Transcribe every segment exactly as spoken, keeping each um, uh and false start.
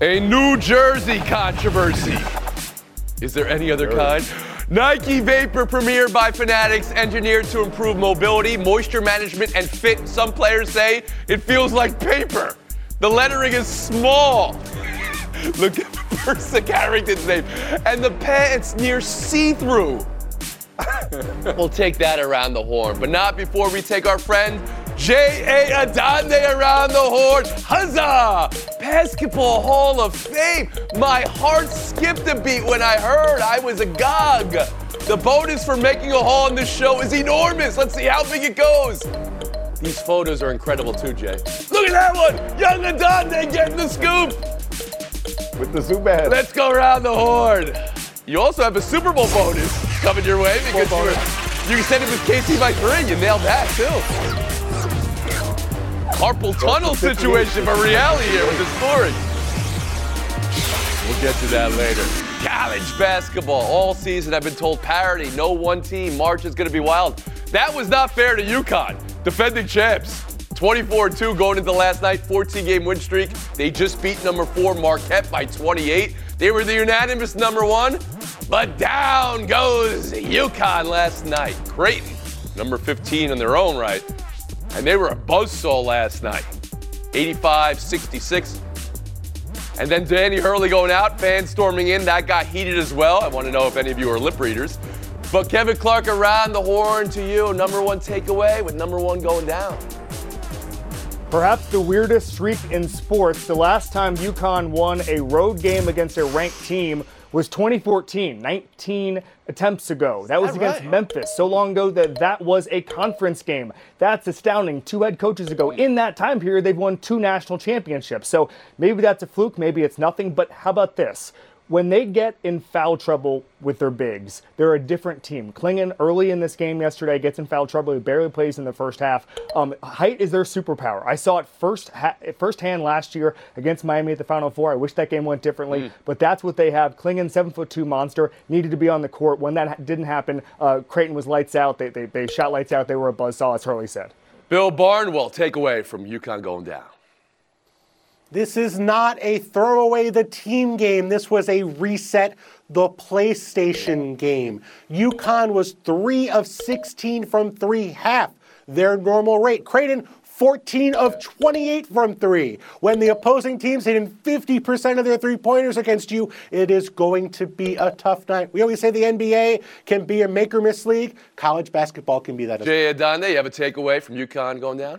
A New Jersey controversy. Is there any other kind? Nike Vapor premiered by Fanatics, engineered to improve mobility, moisture management, and fit. Some players say it feels like paper. The lettering is small. Look at the person carrying its name. And the pants near see-through. We'll take that around the horn, but not before we take our friend J A. Adande around the horn. Huzzah! Basketball Hall of Fame. My heart skipped a beat when I heard. I was agog. The bonus for making a haul on this show is enormous. Let's see how big it goes. These photos are incredible too, Jay. Look at that one! Young Adande getting the scoop. With the Zubat. Let's go around the horn. You also have a Super Bowl bonus coming your way because you, were, you said it was K C by three. You nailed that too. Carpal tunnel situation for reality here with the story. We'll get to that later. College basketball all season. I've been told parity. No one team. March is going to be wild. That was not fair to UConn. Defending champs. twenty-four two going into last night. fourteen-game win streak. They just beat number four Marquette by twenty-eight. They were the unanimous number one. But down goes UConn last night. Creighton, number fifteen in their own right. And they were a buzzsaw last night. eighty-five sixty-six. And then Danny Hurley going out, fans storming in. That got heated as well. I want to know if any of you are lip readers. But Kevin Clark around the horn to you. Number one takeaway with number one going down. Perhaps the weirdest streak in sports. The last time UConn won a road game against a ranked team was twenty fourteen, nineteen attempts ago. That was that against right? Memphis, so long ago that that was a conference game. That's astounding. Two head coaches ago. In that time period, they've won two national championships. So maybe that's a fluke, maybe it's nothing, but how about this? When they get in foul trouble with their bigs, they're a different team. Klingon early in this game yesterday gets in foul trouble. He barely plays in the first half. Um, height is their superpower. I saw it first ha- firsthand last year against Miami at the Final Four. I wish that game went differently, mm. but that's what they have. Klingon, seven foot two monster, needed to be on the court. When that ha- didn't happen, uh, Creighton was lights out. They, they, they shot lights out. They were a buzzsaw, as Hurley said. Bill Barnwell, take away from UConn going down. This is not a throw away the team game. This was a reset the PlayStation game. UConn was three of sixteen from three, half their normal rate. Creighton, fourteen of twenty-eight from three. When the opposing team's hitting fifty percent of their three-pointers against you, it is going to be a tough night. We always say the N B A can be a make-or-miss league. College basketball can be that as well. Jay Adande, you have a takeaway from UConn going down?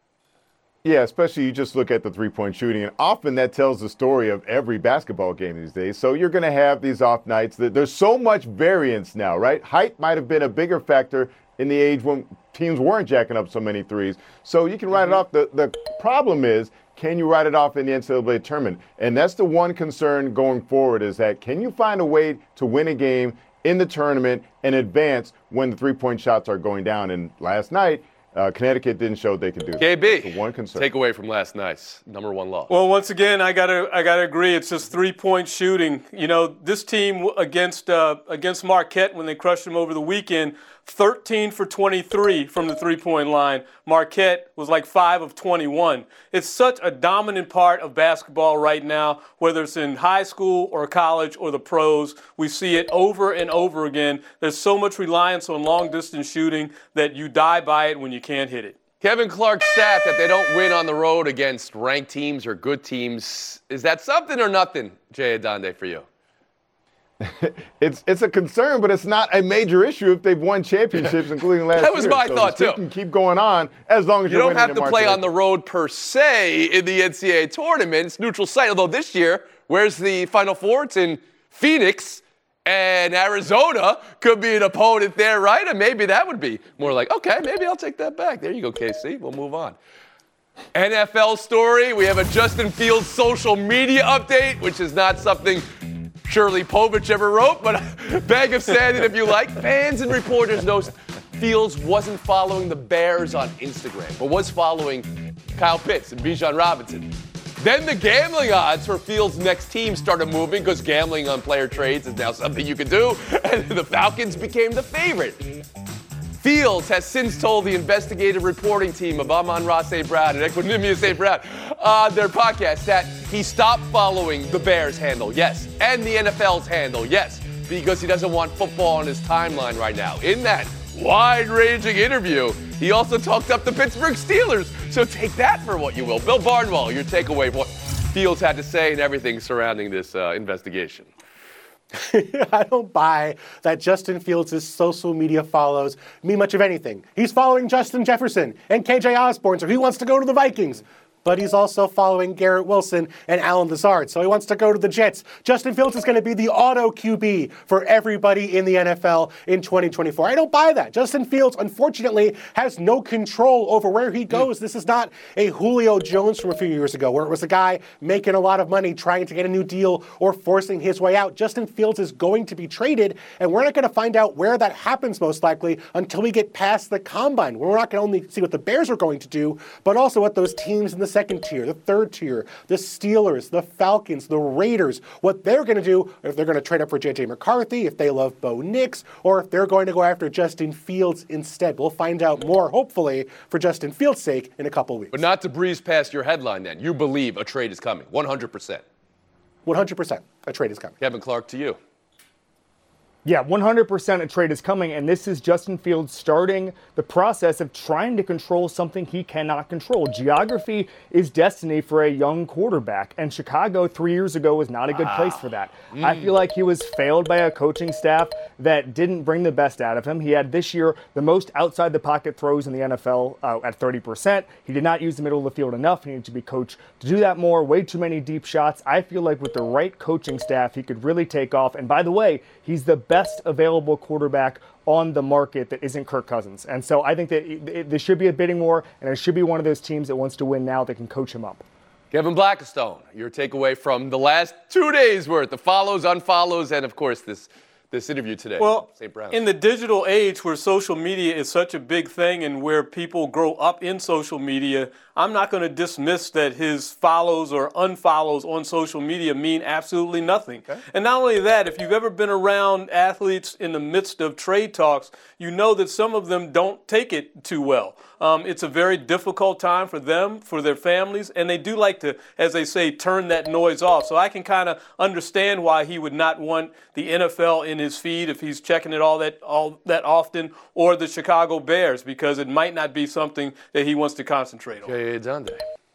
Yeah, especially you just look at the three-point shooting, and often that tells the story of every basketball game these days. So you're going to have these off nights. There's so much variance now, right? Height might have been a bigger factor in the age when teams weren't jacking up so many threes. So you can write it off. The, the problem is, can you write it off in the N C double A tournament? And that's the one concern going forward is that can you find a way to win a game in the tournament and advance when the three-point shots are going down? And last night, Uh, Connecticut didn't show they could do that. K B, That's the one concern. Take away from last night's number one loss. Well, once again, I gotta I gotta agree. It's just three-point shooting. You know, this team against uh, against Marquette when they crushed them over the weekend, thirteen for twenty-three from the three-point line. Marquette was like five of twenty-one. It's such a dominant part of basketball right now, whether it's in high school or college or the pros. We see it over and over again. There's so much reliance on long-distance shooting that you die by it when you can't hit it. Kevin Clark's stat that they don't win on the road against ranked teams or good teams, is that something or nothing, Jay Adande, for you? It's it's a concern, but it's not a major issue if they've won championships, including last year. That was my so thought, the too. can keep going on as long as you you're don't have to play Marquette. on the road per se in the N C double A tournament. It's neutral site. Although this year, where's the Final Four? It's in Phoenix, and Arizona could be an opponent there, right? And maybe that would be more like, okay, maybe I'll take that back. There you go, K C. We'll move on. N F L story. We have a Justin Fields social media update, which is not something Shirley Povich ever wrote, but bag of sand if you like. Fans and reporters know Fields wasn't following the Bears on Instagram, but was following Kyle Pitts and Bijan Robinson. Then the gambling odds for Fields' next team started moving because gambling on player trades is now something you can do, and the Falcons became the favorite. Fields has since told the investigative reporting team of Amon-Ra Saint Brown and Equanimous Saint Brown on their podcast that he stopped following the Bears handle, yes, and the N F L's handle, yes, because he doesn't want football on his timeline right now. In that wide-ranging interview, he also talked up the Pittsburgh Steelers. So take that for what you will. Bill Barnwell, your takeaway of what Fields had to say and everything surrounding this uh, investigation. I don't buy that Justin Fields' social media follows mean much of anything. He's following Justin Jefferson and K J Osborne, so he wants to go to the Vikings. But he's also following Garrett Wilson and Alan Lazard, so he wants to go to the Jets. Justin Fields is going to be the auto Q B for everybody in the N F L in twenty twenty-four. I don't buy that. Justin Fields, unfortunately, has no control over where he goes. This is not a Julio Jones from a few years ago, where it was a guy making a lot of money trying to get a new deal or forcing his way out. Justin Fields is going to be traded, and we're not going to find out where that happens most likely until we get past the combine. We're not going to only see what the Bears are going to do, but also what those teams in the second tier, the third tier, the Steelers, the Falcons, the Raiders, what they're going to do, if they're going to trade up for J J McCarthy, if they love Bo Nix, or if they're going to go after Justin Fields instead. We'll find out more, hopefully, for Justin Fields' sake in a couple weeks. But not to breeze past your headline then. You believe a trade is coming, one hundred percent. one hundred percent a trade is coming. Kevin Clark, to you. Yeah, one hundred percent a trade is coming, and this is Justin Fields starting the process of trying to control something he cannot control. Geography is destiny for a young quarterback, and Chicago three years ago was not a good place for that. Mm. I feel like he was failed by a coaching staff that didn't bring the best out of him. He had this year the most outside-the-pocket throws in the N F L uh, at thirty percent. He did not use the middle of the field enough. He needed to be coached to do that more, way too many deep shots. I feel like with the right coaching staff, he could really take off. And by the way, he's the best available quarterback on the market that isn't Kirk Cousins. And so I think that it, it, there should be a bidding war, and it should be one of those teams that wants to win now that can coach him up. Kevin Blackistone, your takeaway from the last two days worth, the follows, unfollows, and of course this this interview today. Well, Saint Brown. In the digital age where social media is such a big thing and where people grow up in social media, I'm not going to dismiss that his follows or unfollows on social media mean absolutely nothing. Okay. And not only that, if you've ever been around athletes in the midst of trade talks, you know that some of them don't take it too well. Um, it's a very difficult time for them, for their families, and they do like to, as they say, turn that noise off. So I can kind of understand why he would not want the N F L in his feed if he's checking it all that all that often, or the Chicago Bears, because it might not be something that he wants to concentrate on. Jay Adande.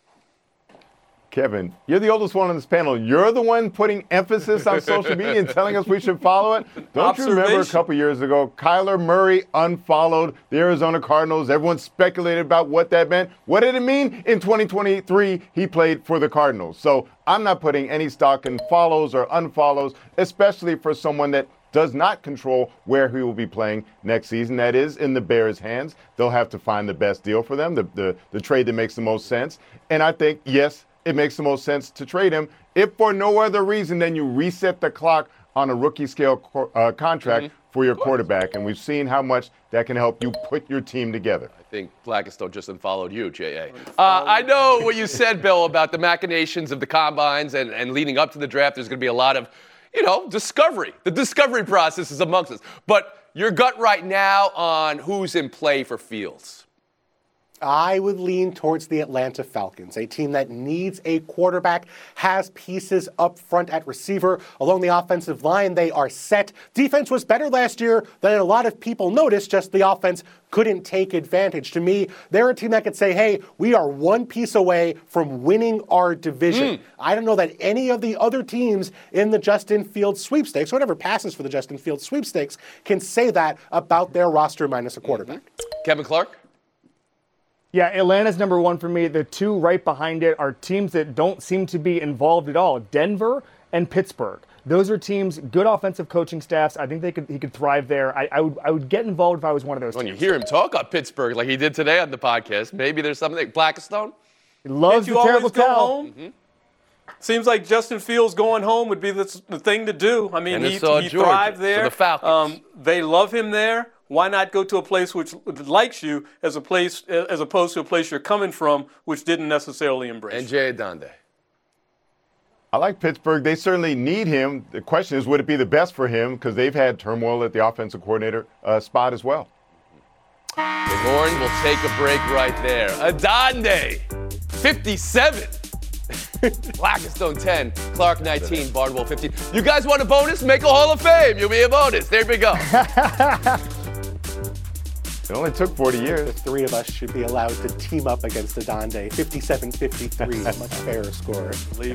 Kevin, you're the oldest one on this panel. You're the one putting emphasis on social media and telling us we should follow it. Don't you remember a couple years ago, Kyler Murray unfollowed the Arizona Cardinals. Everyone speculated about what that meant. What did it mean? In twenty twenty-three, he played for the Cardinals. So I'm not putting any stock in follows or unfollows, especially for someone that does not control where he will be playing next season. That is in the Bears' hands. They'll have to find the best deal for them, the, the, the trade that makes the most sense. And I think, yes, it makes the most sense to trade him, if for no other reason than you reset the clock on a rookie scale co- uh, contract mm-hmm. for your quarterback. And we've seen how much that can help you put your team together. I think Blackistone just unfollowed you, J A. Uh, I know what you said, Bill, about the machinations of the combines and, and leading up to the draft. There's going to be a lot of, you know, discovery. The discovery process is amongst us. But your gut right now on who's in play for Fields? I would lean towards the Atlanta Falcons, a team that needs a quarterback, has pieces up front at receiver. Along the offensive line, they are set. Defense was better last year than a lot of people noticed, just the offense couldn't take advantage. To me, they're a team that could say, hey, we are one piece away from winning our division. Mm. I don't know that any of the other teams in the Justin Fields sweepstakes, whatever passes for the Justin Fields sweepstakes, can say that about their roster minus a quarterback. Mm-hmm. Kevin Clark? Yeah, Atlanta's number one for me. The two right behind it are teams that don't seem to be involved at all. Denver and Pittsburgh. Those are teams, good offensive coaching staffs. I think they could he could thrive there. I, I would I would get involved if I was one of those when teams. When you hear him talk about Pittsburgh like he did today on the podcast, maybe there's something. Blackistone? He loves Can't the you terrible always go towel. home? Mm-hmm. Seems like Justin Fields going home would be the, the thing to do. I mean, he, he thrived there. So the Falcons. Um, they love him there. Why not go to a place which likes you as a place as opposed to a place you're coming from, which didn't necessarily embrace you? And Jay Adande. I like Pittsburgh. They certainly need him. The question is, would it be the best for him? Because they've had turmoil at the offensive coordinator uh, spot as well. Horn will take a break right there. Adande, fifty-seven. Blackistone ten, Clark nineteen, Barnwell fifteen. You guys want a bonus? Make a Hall of Fame. You'll be a bonus. There we go. It only took forty years. The three of us should be allowed to team up against Adande. fifty-seven fifty-three, a much fairer score.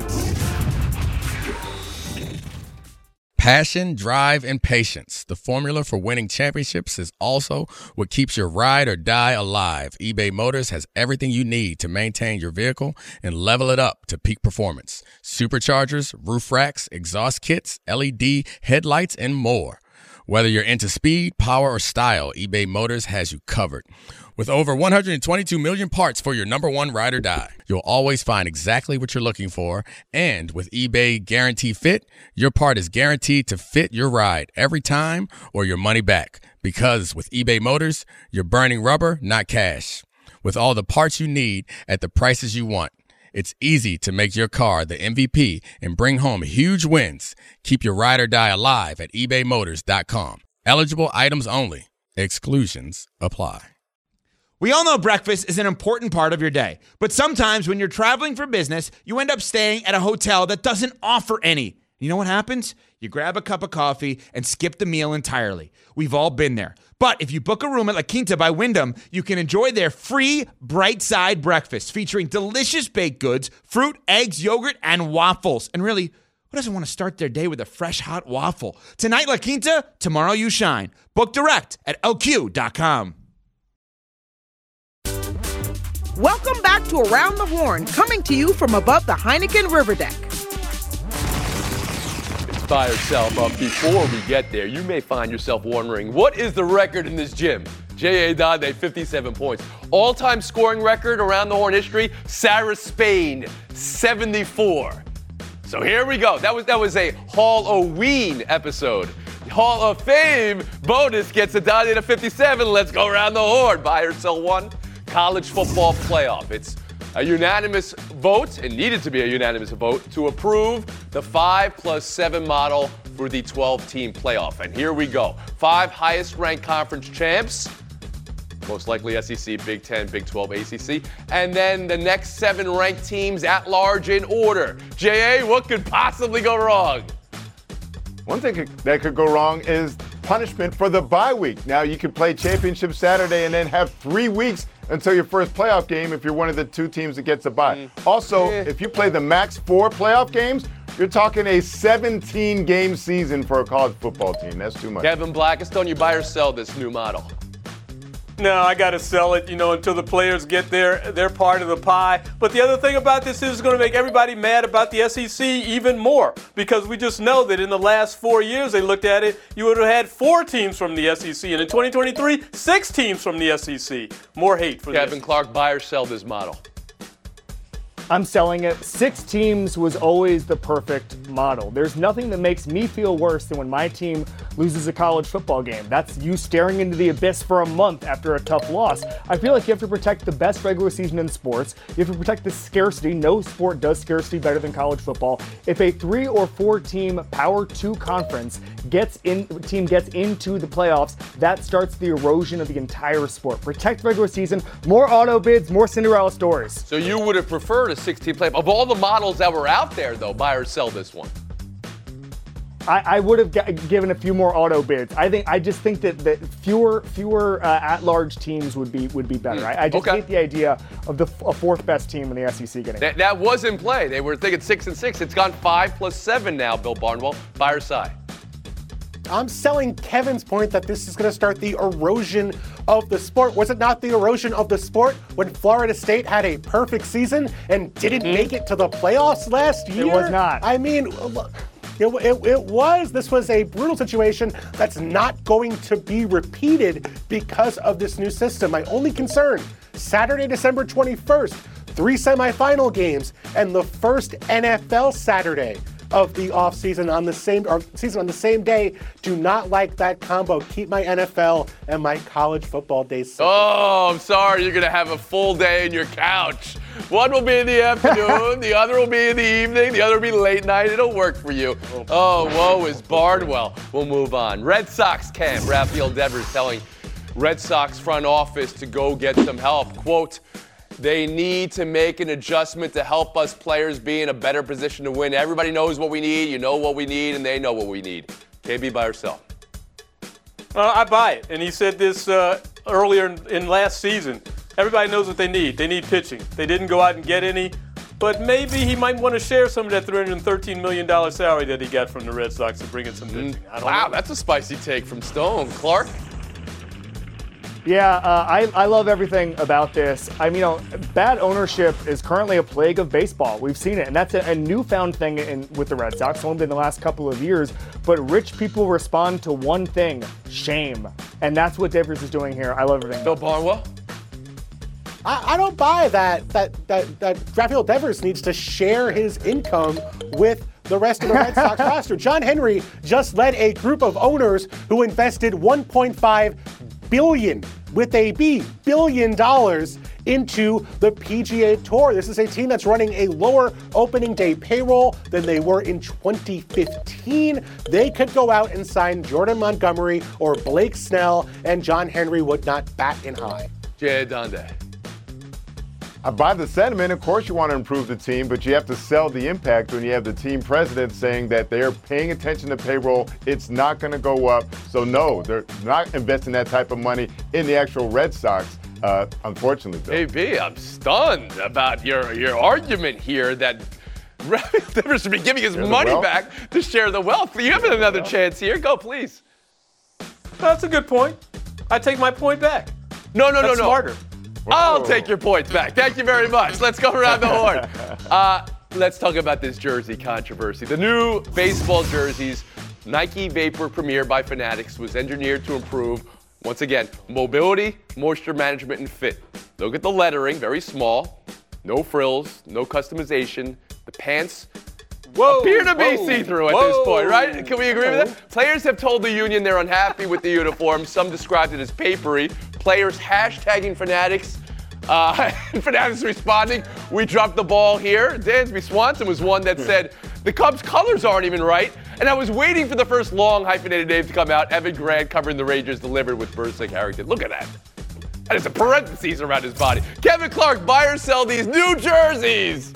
Passion, drive, and patience. The formula for winning championships is also what keeps your ride or die alive. eBay Motors has everything you need to maintain your vehicle and level it up to peak performance. Superchargers, roof racks, exhaust kits, L E D headlights, and more. Whether you're into speed, power, or style, eBay Motors has you covered. With over one hundred twenty-two million parts for your number one ride or die, you'll always find exactly what you're looking for. And with eBay Guarantee Fit, your part is guaranteed to fit your ride every time or your money back. Because with eBay Motors, you're burning rubber, not cash. With all the parts you need at the prices you want, it's easy to make your car the M V P and bring home huge wins. Keep your ride or die alive at ebay motors dot com. Eligible items only. Exclusions apply. We all know breakfast is an important part of your day, but sometimes when you're traveling for business, you end up staying at a hotel that doesn't offer any. You know what happens? You grab a cup of coffee and skip the meal entirely. We've all been there. But if you book a room at La Quinta by Wyndham, you can enjoy their free Bright Side breakfast featuring delicious baked goods, fruit, eggs, yogurt, and waffles. And really, who doesn't want to start their day with a fresh, hot waffle? Tonight, La Quinta, tomorrow you shine. Book direct at L Q dot com. Welcome back to Around the Horn, coming to you from above the Heineken River Deck. It's buy or sell, but before we get there, you may find yourself wondering, what is the record in this gym? J A. Adande, fifty-seven points. All-time scoring record around the Horn history, Sarah Spain, seventy-four. So here we go. That was that was a Hall-O-Ween episode. Hall of Fame bonus gets Adande to fifty-seven. Let's go around the horn. Buy or sell one. College football playoff. It's a unanimous vote, and needed to be a unanimous vote, to approve the five plus seven model for the twelve-team playoff. And here we go. Five highest-ranked conference champs, most likely S E C, Big Ten, Big twelve, A C C, and then the next seven ranked teams at large in order. J A, what could possibly go wrong? One thing that could go wrong is punishment for the bye week. Now you can play championship Saturday and then have three weeks until your first playoff game if you're one of the two teams that gets a bye. Mm. Also, yeah. if you play the max four playoff games, you're talking a seventeen-game season for a college football team. That's too much. Kevin Blackistone, you buy or sell this new model? No, I got to sell it, you know, until the players get their their part of the pie. But the other thing about this is it's going to make everybody mad about the S E C even more, because we just know that in the last four years they looked at it, you would have had four teams from the S E C, and in twenty twenty-three, six teams from the S E C. More hate for Kevin this. Clark, buy or sell this model? I'm selling it. Six teams was always the perfect model. There's nothing that makes me feel worse than when my team loses a college football game. That's you staring into the abyss for a month after a tough loss. I feel like you have to protect the best regular season in sports. You have to protect the scarcity. No sport does scarcity better than college football. If a three or four team Power Two conference gets in, team gets into the playoffs, that starts the erosion of the entire sport. Protect regular season. More auto bids. More Cinderella stories. So you would have preferred a six-team playoff. Of all the models that were out there, though, buy or sell this one? I, I would have g- given a few more auto bids. I think I just think that, that fewer fewer uh, at-large teams would be would be better. Mm, I, I just okay. hate the idea of the f- a fourth best team in the S E C getting. That, that was in play. They were thinking six and six. It's gone five plus seven now. Bill Barnwell, buy or sell? I'm selling Kevin's point that this is going to start the erosion of the sport. Was it not the erosion of the sport when Florida State had a perfect season and didn't mm-hmm. make it to the playoffs last year? It was not. I mean, it, it, it was. This was a brutal situation that's not going to be repeated because of this new system. My only concern, Saturday, December twenty-first, three semifinal games, and the first N F L Saturday of the offseason on the same or season on the same day. Do not like that combo. Keep my N F L and my college football days separate. Oh, I'm sorry. You're going to have a full day in your couch. One will be in the afternoon, the other will be in the evening, the other will be late night. It'll work for you. Oh, woe is Barnwell. We'll move on. Red Sox camp. Rafael Devers telling Red Sox front office to go get some help. Quote, they need to make an adjustment to help us players be in a better position to win. Everybody knows what we need, you know what we need, and they know what we need. K B, by herself. Uh, I buy it. And he said this uh, earlier in, in last season. Everybody knows what they need. They need pitching. They didn't go out and get any, but maybe he might want to share some of that three hundred thirteen million dollars salary that he got from the Red Sox and bring in some pitching. I don't Wow, know. that's a spicy take from Stone. Clark? Yeah, uh, I, I love everything about this. I mean, you know, bad ownership is currently a plague of baseball. We've seen it, and that's a, a newfound thing in, with the Red Sox, only in the last couple of years. But rich people respond to one thing, shame. And that's what Devers is doing here. I love everything. Bill Barnwell? I, I don't buy that, that, that, that Rafael Devers needs to share his income with the rest of the Red Sox roster. John Henry just led a group of owners who invested one point five billion with a B billion dollars into the P G A Tour. This is a team that's running a lower opening day payroll than they were in twenty fifteen. They could go out and sign Jordan Montgomery or Blake Snell, and John Henry would not bat an eye. Jay Adande. I buy the sentiment. Of course you want to improve the team, but you have to sell the impact when you have the team president saying that they're paying attention to payroll. It's not going to go up. So, no, they're not investing that type of money in the actual Red Sox, uh, unfortunately. Bill. K B, I'm stunned about your, your argument here that Devers should be giving his Share the money wealth? back to share the wealth. You have another chance here. Go, please. That's a good point. I take my point back. No, no, That's no, no. smarter. I'll take your points back. Thank you very much. Let's go around the horn. Uh, let's talk about this jersey controversy. The new baseball jerseys, Nike Vapor Premier by Fanatics, was engineered to improve, once again, mobility, moisture management, and fit. Look at the lettering, very small, no frills, no customization. The pants Whoa, appear to be whoa, see-through at whoa. this point, right? Can we agree with that? Players have told the union they're unhappy with the uniform. Some described it as papery. Players hashtagging Fanatics. Uh, and Fanatics responding, we dropped the ball here. Dansby Swanson was one that said, the Cubs' colors aren't even right. And I was waiting for the first long hyphenated name to come out. Evan Grant covering the Rangers delivered with Bursick Harrington. Look at that. That is a parentheses around his body. Kevin Clark, buy or sell these new jerseys?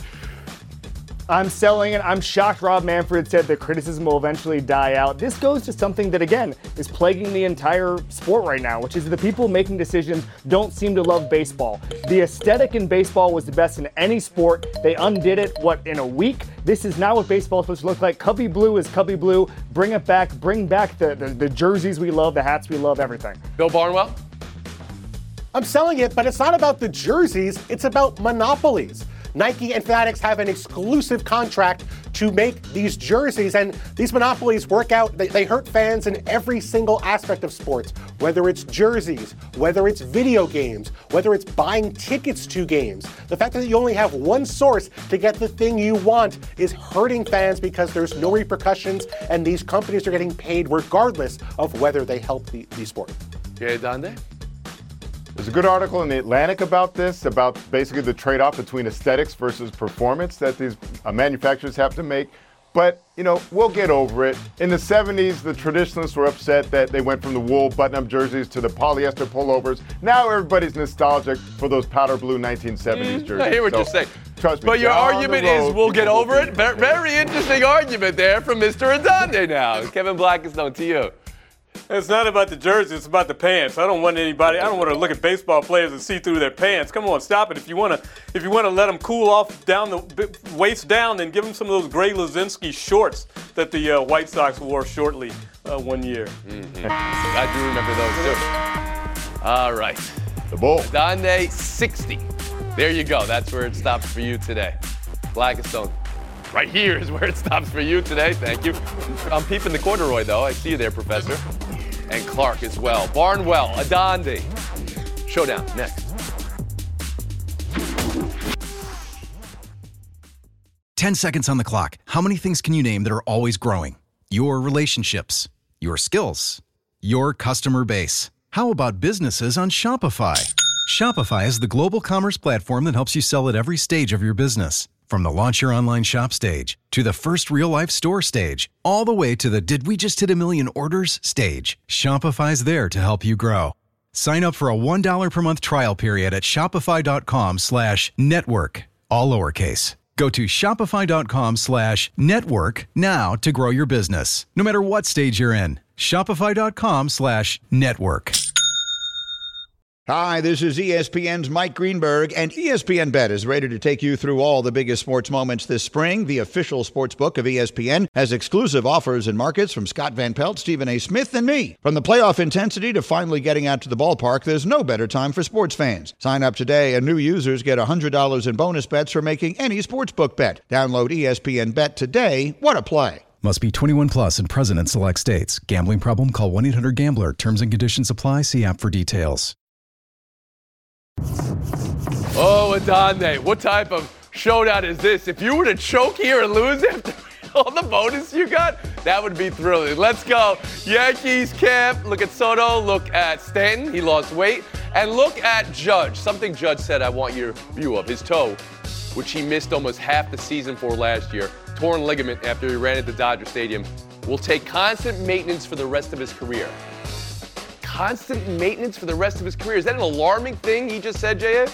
I'm selling it. I'm shocked Rob Manfred said the criticism will eventually die out. This goes to something that, again, is plaguing the entire sport right now, which is the people making decisions don't seem to love baseball. The aesthetic in baseball was the best in any sport. They undid it, what, in a week? This is not what baseball is supposed to look like. Cubby blue is Cubby blue. Bring it back. Bring back the, the, the jerseys we love, the hats we love, everything. Bill Barnwell? I'm selling it, but it's not about the jerseys, it's about monopolies. Nike and Fanatics have an exclusive contract to make these jerseys, and these monopolies work out, they, they hurt fans in every single aspect of sports, whether it's jerseys, whether it's video games, whether it's buying tickets to games. The fact that you only have one source to get the thing you want is hurting fans because there's no repercussions, and these companies are getting paid regardless of whether they help the, the sport. Jay Adande? There's a good article in The Atlantic about this, about basically the trade-off between aesthetics versus performance that these uh, manufacturers have to make. But, you know, we'll get over it. In the seventies, the traditionalists were upset that they went from the wool button-up jerseys to the polyester pullovers. Now everybody's nostalgic for those powder blue nineteen seventies jerseys. I hear what So, you're saying. Trust me. But your down the argument road, is we'll get people will over be- it. Very, very interesting argument there from Mister Adande now. Kevin Blackistone, to you. It's not about the jersey, it's about the pants. I don't want anybody, I don't want to look at baseball players and see through their pants. Come on, stop it. If you want to if you want to let them cool off down the waist down, then give them some of those gray Lazinski shorts that the uh, White Sox wore shortly uh, one year. Mm-hmm. I do remember those too. All right. The bull. Adande, sixty. There you go. That's where it stops for you today. Blackistone. Right here is where it stops for you today. Thank you. I'm peeping the corduroy, though. I see you there, Professor. And Clark as well. Barnwell, Adande. Showdown next. ten seconds on the clock. How many things can you name that are always growing? Your relationships, your skills, your customer base. How about businesses on Shopify? Shopify is the global commerce platform that helps you sell at every stage of your business. From the launch your online shop stage, to the first real-life store stage, all the way to the did we just hit a million orders stage, Shopify's there to help you grow. Sign up for a one dollar per month trial period at shopify.com slash network, all lowercase. Go to shopify.com slash network now to grow your business, no matter what stage you're in. Shopify.com slash network. Hi, this is E S P N's Mike Greenberg, and E S P N Bet is ready to take you through all the biggest sports moments this spring. The official sports book of E S P N has exclusive offers and markets from Scott Van Pelt, Stephen A. Smith, and me. From the playoff intensity to finally getting out to the ballpark, there's no better time for sports fans. Sign up today, and new users get one hundred dollars in bonus bets for making any sportsbook bet. Download E S P N Bet today. What a play. Must be twenty-one plus and present in select states. Gambling problem? Call one eight hundred gambler. Terms and conditions apply. See app for details. Oh, Adonde, what type of showdown is this? If you were to choke here and lose after all the bonus you got, that would be thrilling. Let's go. Yankees camp. Look at Soto. Look at Stanton. He lost weight. And look at Judge. Something Judge said I want your view of. His toe, which he missed almost half the season for last year. Torn ligament after he ran at the Dodger Stadium. Will take constant maintenance for the rest of his career. Constant maintenance for the rest of his career. Is that an alarming thing he just said, J A?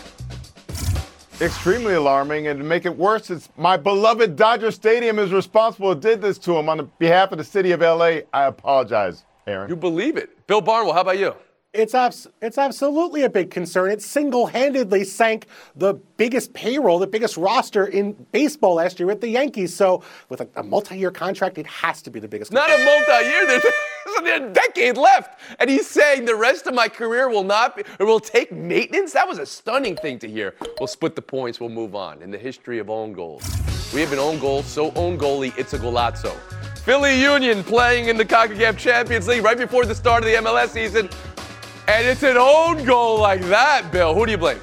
Extremely alarming, and to make it worse, it's my beloved Dodger Stadium is responsible who did this to him on behalf of the city of L A. I apologize, Aaron. You believe it. Bill Barnwell, how about you? It's abs- it's absolutely a big concern. It single-handedly sank the biggest payroll, the biggest roster in baseball last year with the Yankees. So with a, a multi-year contract, it has to be the biggest concern. Not a multi-year. There's, there's a decade left. And he's saying the rest of my career will not be, or will take maintenance? That was a stunning thing to hear. We'll split the points. We'll move on. In the history of own goals, we have an own goal, so own goalie, it's a golazzo. Philly Union playing in the CONCACAF Champions League right before the start of the M L S season. And it's an own goal like that, Bill. Who do you blame?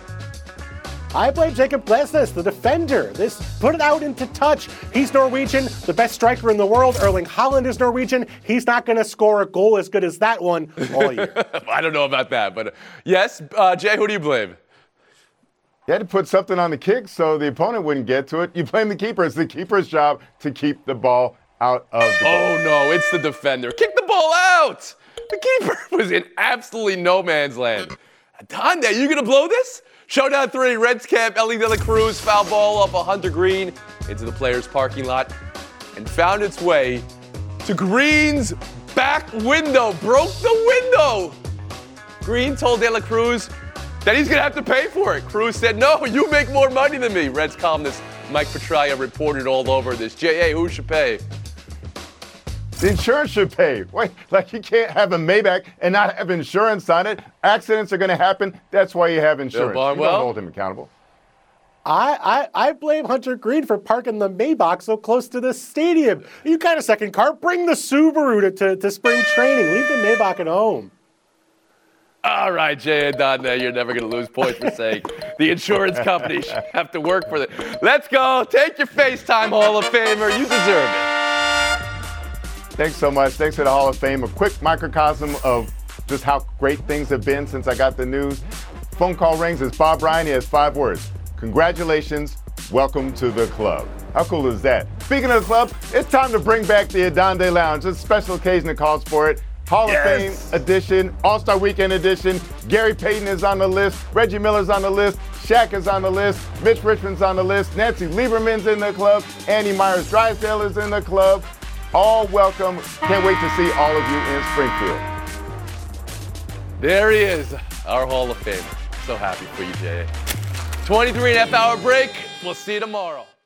I blame Jacob Glesnes, the defender. This put it out into touch. He's Norwegian, the best striker in the world. Erling Haaland is Norwegian. He's not going to score a goal as good as that one all year. I don't know about that, but uh, yes, uh, Jay, who do you blame? You had to put something on the kick so the opponent wouldn't get to it. You blame the keeper. It's the keeper's job to keep the ball out of the ball. Oh, no, it's the defender. Kick the ball out. The keeper was in absolutely no man's land. Donde, you going to blow this? Showdown three, Reds camp, Ellie De La Cruz, foul ball off a Hunter Green into the players' parking lot and found its way to Green's back window. Broke the window. Green told De La Cruz that he's going to have to pay for it. Cruz said, no, you make more money than me. Reds columnist Mike Petraglia reported all over this. J A, who should pay? The insurance should pay. Wait, like you can't have a Maybach and not have insurance on it. Accidents are going to happen. That's why you have insurance. You don't hold him accountable. I, I I blame Hunter Green for parking the Maybach so close to the stadium. You got a second car? Bring the Subaru to, to, to spring training. Leave the Maybach at home. All right, Jay and Donde, you're never going to lose points for saying the insurance company should have to work for it. Let's go. Take your FaceTime, Hall of Famer. You deserve it. Thanks so much. Thanks for the Hall of Fame. A quick microcosm of just how great things have been since I got the news. Phone call rings. It's Bob Ryan. He has five words. Congratulations. Welcome to the club. How cool is that? Speaking of the club, it's time to bring back the Adonde Lounge. It's a special occasion that calls for it. Hall yes. of Fame edition, All-Star Weekend edition. Gary Payton is on the list. Reggie Miller's on the list. Shaq is on the list. Mitch Richmond's on the list. Nancy Lieberman's in the club. Andy Myers-Drysdale is in the club. All welcome. Can't wait to see all of you in Springfield. There he is, our Hall of Famer. So happy for you, Jay. twenty-three and a half hour break. We'll see you tomorrow.